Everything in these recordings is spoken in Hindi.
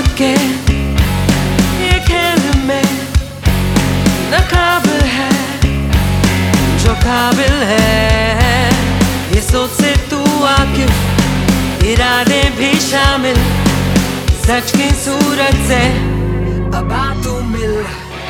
के ये खेल में न काबिल है जो काबिल है। ये सोच से तू वाकिफ, इरादे भी शामिल, सच की सूरत से अब आ तू मिल।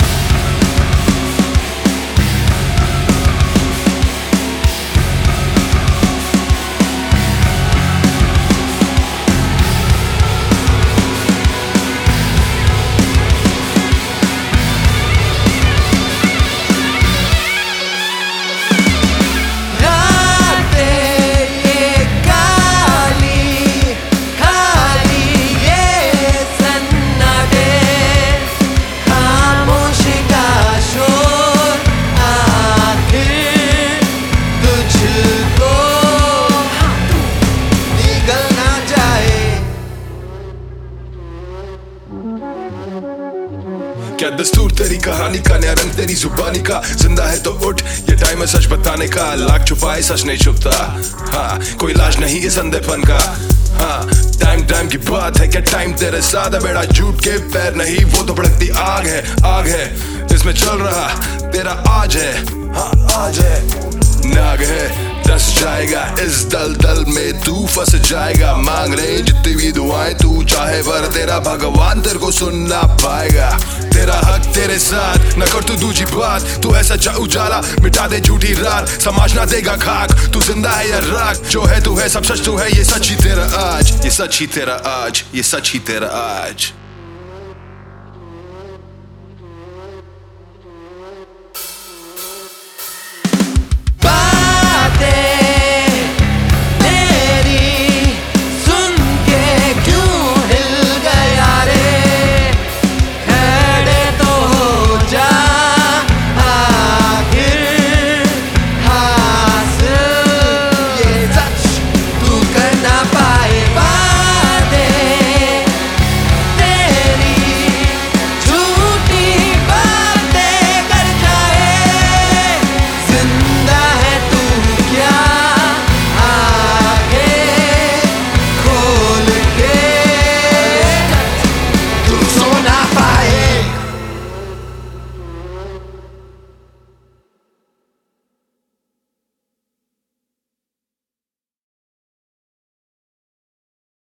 क्या दस्तूर तेरी कहानी का, नया रंग तेरी जुबानी का। जिंदा है तो उठ, ये टाइम है सच बताने का। लाख छुपाए सच नहीं छुपता, हाँ कोई इलाज नहीं इस अंधेपन का। हाँ टाइम की बात है, क्या टाइम तेरे साथ है बेड़ा। झूठ के पैर नहीं, वो तो भड़कती आग है इसमें चल रहा तेरा आज है। हाँ आज है, नाग है दस जाएगा इस दलदल में तू फंस जाएगा। मांग ले जितनी भी दुआएं तू चाहे, पर तेरा भगवान तेरे को सुन ना पाएगा। तेरा हक तेरे साथ, न कर तू दूजी बात। तू ऐसा जा उजाला, मिटा दे झूठी रात। समाज ना देगा खाक, तू जिंदा है या राख। जो है तू है, सब सच तू है, ये सच ही तेरा आज, ये सच ही तेरा आज, ये सच ही तेरा आज।